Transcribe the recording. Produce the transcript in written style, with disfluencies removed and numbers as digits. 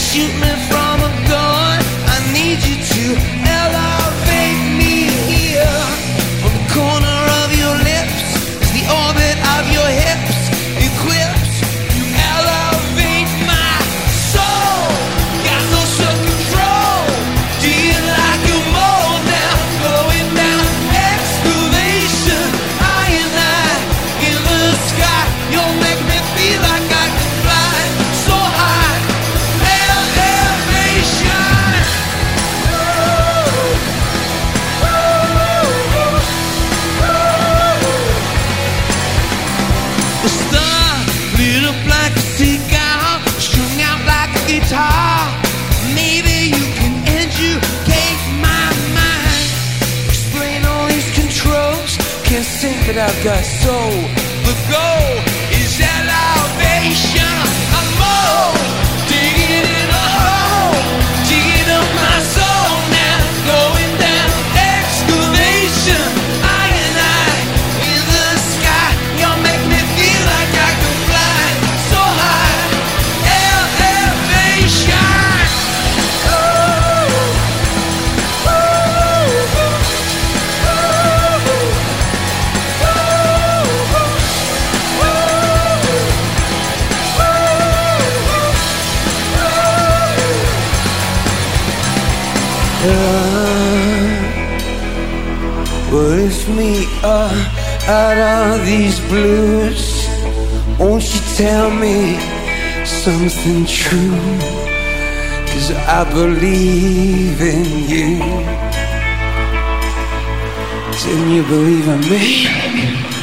shoot me from a gun. I need you to elevate me here. From the corner of your lips to the orbit of your hips, equipped, you elevate my soul. Got no self-control. Do you like a mold now? Going down excavation. I and I in the sky. You'll make me feel like I can fly so high. Elevation. The star lit up like a cigar, strung out like a guitar. Maybe you can educate my mind, explain all these controls. Can't sing but I've got soul. The goal is elevation. I'm more digging in a hole, digging up my soul now, going down excavation. I and I in the sky. You'll make me feel like I can fly so high. Elevation. Well, lift me up out of these blues. Won't you tell me something true? 'Cause I believe in you. Didn't you believe in me?